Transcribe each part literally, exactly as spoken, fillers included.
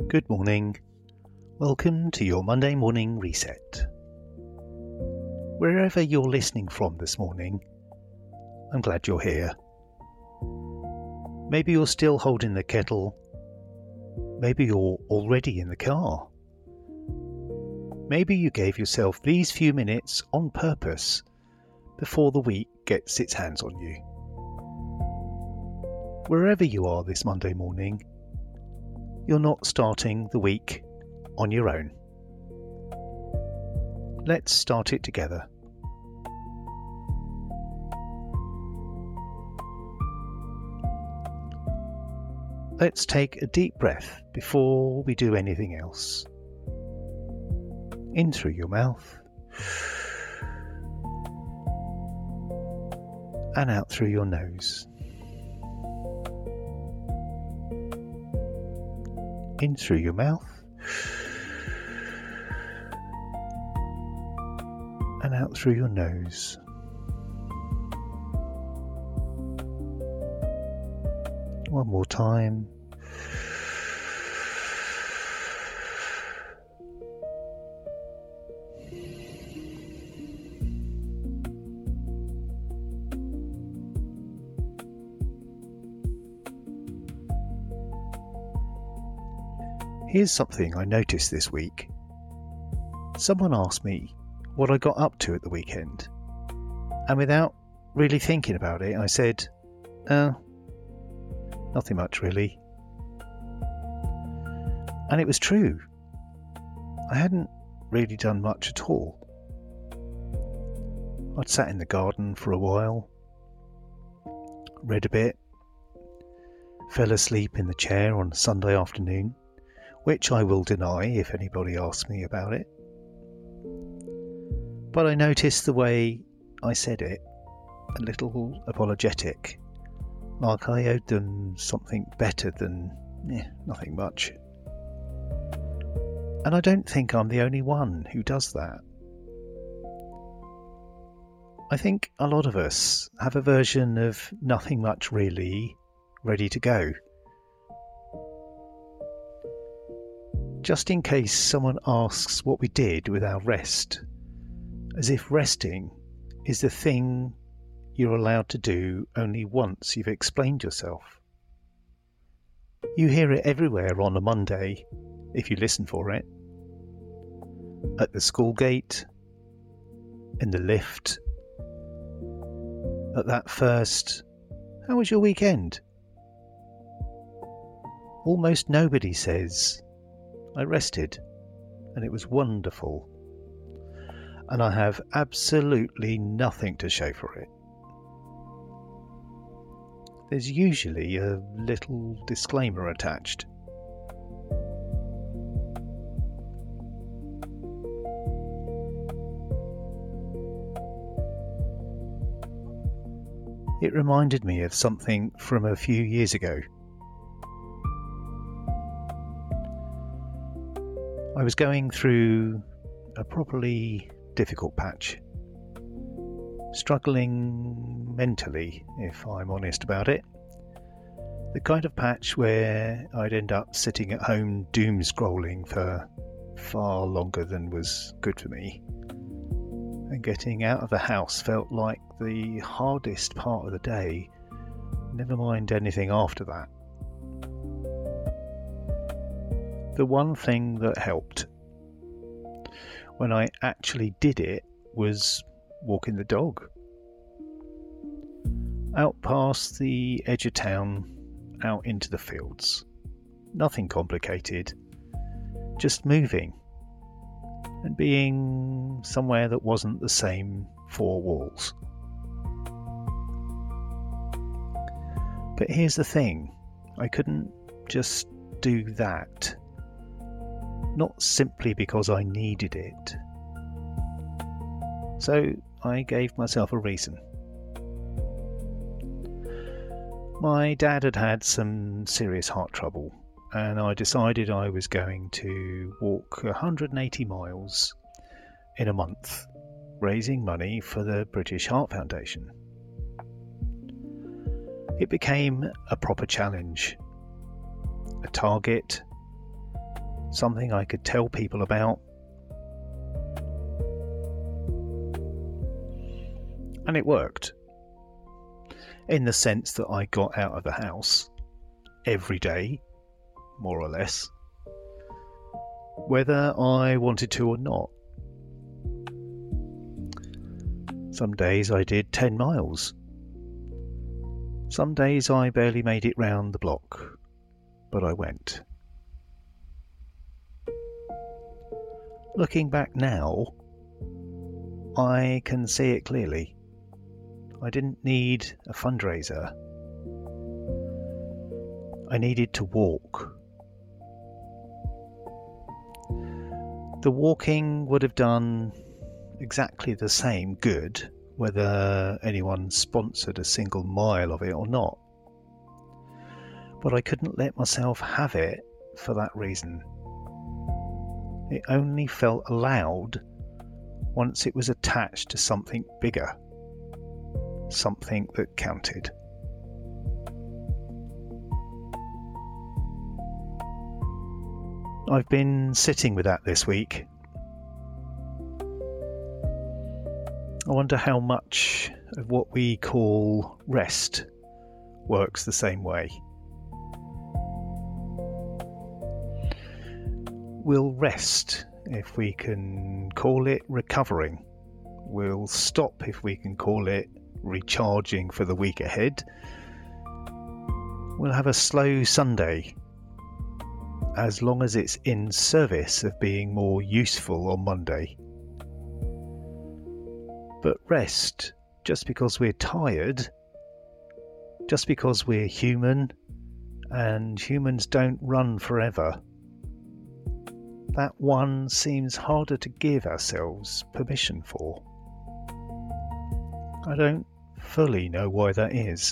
Good morning. Welcome to your Monday morning reset. Wherever you're listening from this morning, I'm glad you're here. Maybe you're still holding the kettle. Maybe you're already in the car. Maybe you gave yourself these few minutes on purpose before the week gets its hands on you. Wherever you are this Monday morning, you're not starting the week on your own. Let's start it together. Let's take a deep breath before we do anything else. In through your mouth and out through your nose. In through your mouth and out through your nose. One more time. Here's something I noticed this week. Someone asked me what I got up to at the weekend, and without really thinking about it, I said, oh, nothing much really. And it was true. I hadn't really done much at all. I'd sat in the garden for a while, read a bit, fell asleep in the chair on a Sunday afternoon, which I will deny if anybody asks me about it. But I noticed the way I said it, a little apologetic, like I owed them something better than eh, nothing much. And I don't think I'm the only one who does that. I think a lot of us have a version of nothing much really ready to go. Just in case someone asks what we did with our rest, as if resting is the thing you're allowed to do only once you've explained yourself. You hear it everywhere on a Monday, if you listen for it. At the school gate, in the lift, at that first, "How was your weekend?" Almost nobody says, "I rested, and it was wonderful," and I have absolutely nothing to show for it. There's usually a little disclaimer attached. It reminded me of something from a few years ago. I was going through a properly difficult patch, struggling mentally, if I'm honest about it. The kind of patch where I'd end up sitting at home doom scrolling for far longer than was good for me, and getting out of the house felt like the hardest part of the day, never mind anything after that. The one thing that helped when I actually did it was walking the dog. Out past the edge of town, out into the fields. Nothing complicated, just moving and being somewhere that wasn't the same four walls. But here's the thing, I couldn't just do that. Not simply because I needed it. So I gave myself a reason. My dad had had some serious heart trouble, and I decided I was going to walk one hundred eighty miles in a month, raising money for the British Heart Foundation. It became a proper challenge, a target, something I could tell people about. And it worked, in the sense that I got out of the house every day, more or less, whether I wanted to or not. Some days I did ten miles. Some days I barely made it round the block, but I went. Looking back now, I can see it clearly. I didn't need a fundraiser. I needed to walk. The walking would have done exactly the same good whether anyone sponsored a single mile of it or not. But I couldn't let myself have it for that reason. It only felt allowed once it was attached to something bigger, something that counted. I've been sitting with that this week. I wonder how much of what we call rest works the same way. We'll rest if we can call it recovering. We'll stop if we can call it recharging for the week ahead. We'll have a slow Sunday, as long as it's in service of being more useful on Monday. But rest, just because we're tired, just because we're human, and humans don't run forever, that one seems harder to give ourselves permission for. I don't fully know why that is.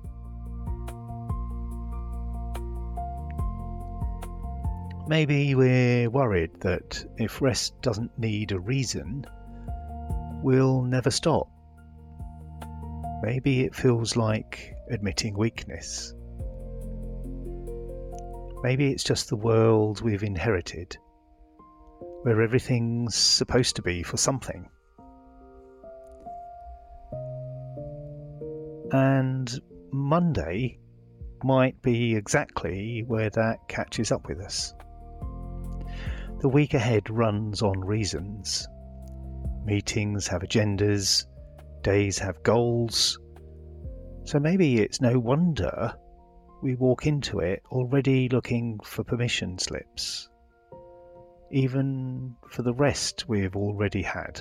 Maybe we're worried that if rest doesn't need a reason, we'll never stop. Maybe it feels like admitting weakness. Maybe it's just the world we've inherited, where everything's supposed to be for something. And Monday might be exactly where that catches up with us. The week ahead runs on reasons. Meetings have agendas, days have goals. So maybe it's no wonder we walk into it already looking for permission slips, even for the rest we've already had.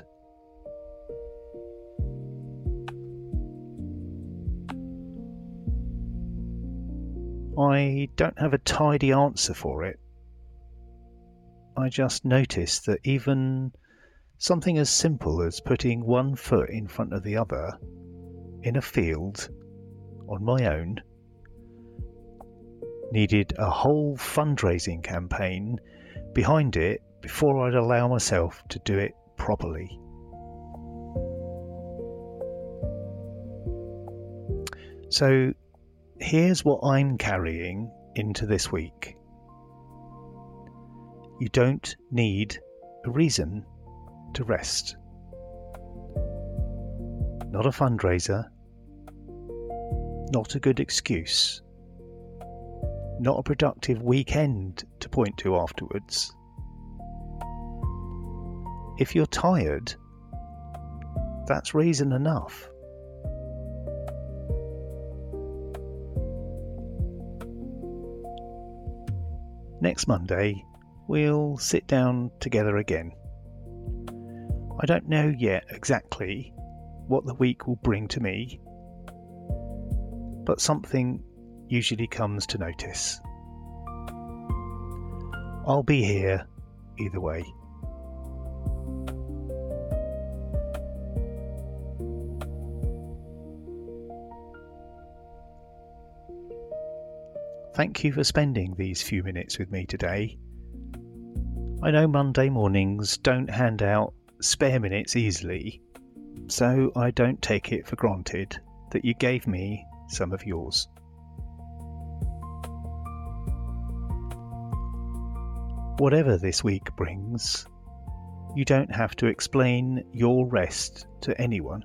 I don't have a tidy answer for it. I just noticed that even something as simple as putting one foot in front of the other in a field on my own needed a whole fundraising campaign behind it before I'd allow myself to do it properly. So here's what I'm carrying into this week. You don't need a reason to rest. Not a fundraiser. Not a good excuse. Not a productive weekend to point to afterwards. If you're tired, that's reason enough. Next Monday, we'll sit down together again. I don't know yet exactly what the week will bring to me, but something usually comes to notice. I'll be here either way. Thank you for spending these few minutes with me today. I know Monday mornings don't hand out spare minutes easily, so I don't take it for granted that you gave me some of yours. whatever this week brings, you don't have to explain your rest to anyone,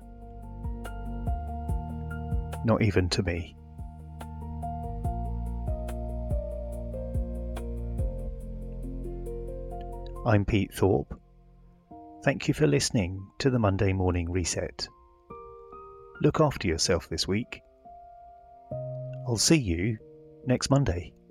not even to me. I'm Pete Thorpe. Thank you for listening to the Monday Morning Reset. Look after yourself this week. I'll see you next Monday.